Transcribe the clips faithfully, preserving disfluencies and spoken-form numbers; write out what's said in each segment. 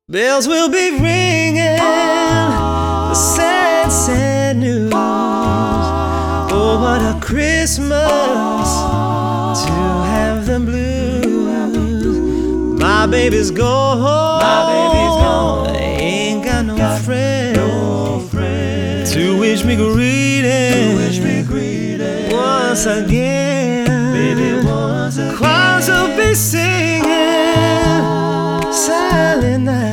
Bells will be ringing, the sad, sad news. Oh, what a Christmas to have the blues. My baby's gone, my baby's gone. I ain't got no got friend, no friend to wish me greeting, wish me greeting once again. Baby, once again. Choirs will be singing, silent night,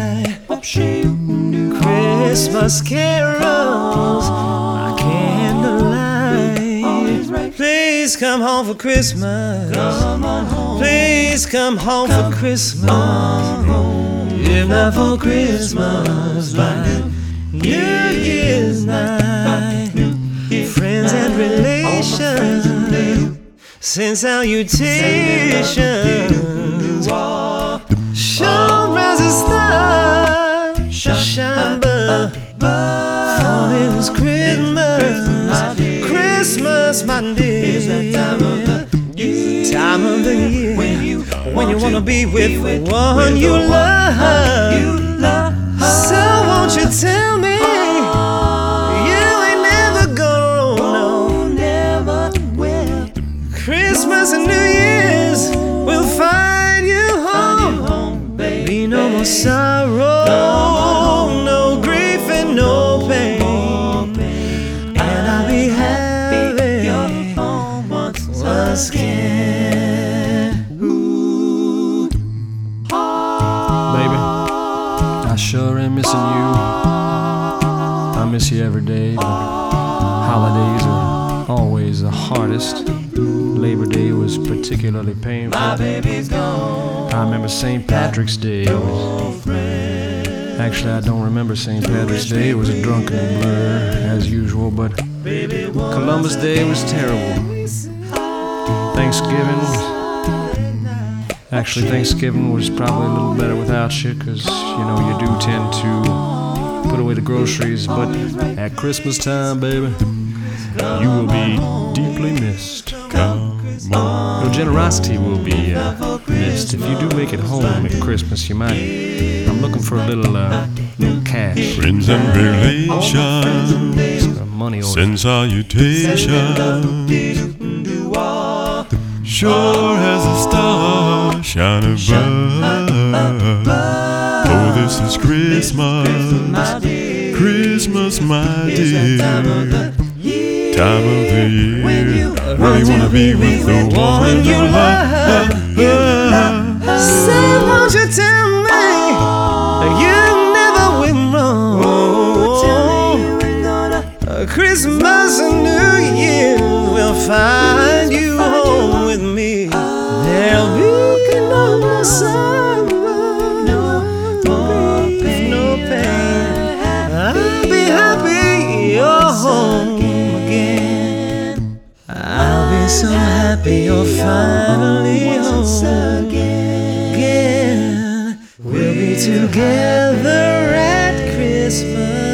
Christmas carols by candlelight. Please come home for Christmas. Please come home for Christmas. If not for Christmas, by New Year's night, friends and relations send salutations. Show as a star, shine above. For it was Christmas, Christmas, my dear. Time of the year when you wanna be with the one you love. So won't you tell me you ain't never gonna know? Christmas and New Year's will find you home. Be no more sorrow, no grief and no pain, and I'll be happy once again. Ooh. Baby, I sure am missing you. I miss you every day, but holidays are always the hardest. Labor Day was particularly painful. My baby's gone. I remember Saint Patrick's Day. It was, actually, I don't remember Saint Patrick's Day. It was a drunken blur, as usual, but Columbus Day was terrible. Thanksgiving, actually, Thanksgiving was probably a little better without you, because, you know, you do tend to put away the groceries, but at Christmas time, baby, you will be deeply missed. Come on. Your generosity will be uh, missed. If you do make it home at Christmas, you might. I'm looking for a little, uh, little cash. Friends and relations, Some money order. send salutations. Sure as a star shine above. Oh, this is Christmas, Christmas, my dear. Time of the year when you wanna be with the one you love. So won't you tell me you never went wrong? Christmas and New Year will find you home with me. There'll be no more sorrow, no grief, no pain. I'll be happy you're home again. I'll be so happy you're finally home again. We'll be together at Christmas.